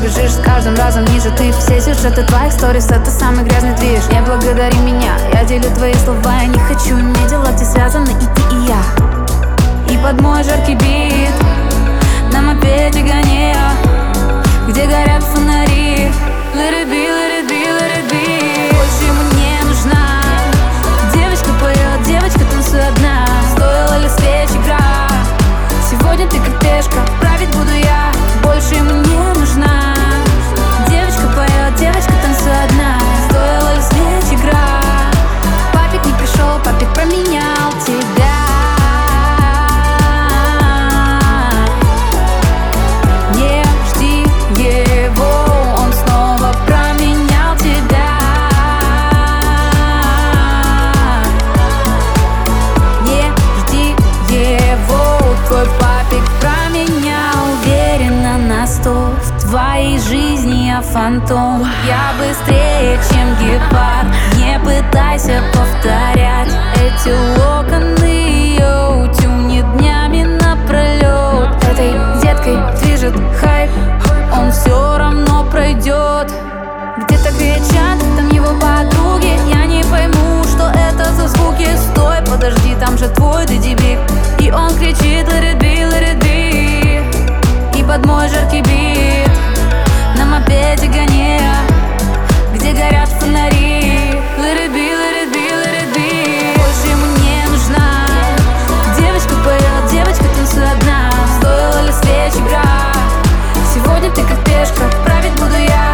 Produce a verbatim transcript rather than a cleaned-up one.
бежишь с каждым разом ниже. Ты все сюжеты твоих сторис, это самый грязный движ. Не благодари меня, я делю твои слова. Я не хочу иметь дела, где связаны и ты, и я. И под мой жаркий бит на мопеде гоняя, где горят фонари. Let it be, let it be, let it be. Больше ему не нужна. Девочка поет, девочка танцует одна. Стоила ли свеч игра? Сегодня ты как пешка, править буду я. Больше ему не нужна. Девочка поет, девочка танцует одна. Стоила ли свеч игра? Папик не пришел, папик променял тебя. Не жди его, он снова променял тебя. Не жди его, твой папик променял. Уверена на сто, в твоей жизни я фантом. Я быстрее, чем гепард. Не пытайся повторять эти локоны, йоу, тюни днями напролет. Этой деткой движет хайп, он все равно пройдет. Где-то кричат, там его подруги. Я не пойму, что это за звуки. Стой, подожди, там же твой дэдди-биг. И он кричит let it be, let it be. И под мой жаркий бит на мопеде гоняя, где горят фонари. Let it be, let it be, let it be. Больше ему не нужна. Девочка поет, девочка танцует одна. Стоила ли свеч игра? Сегодня ты как пешка, править буду я.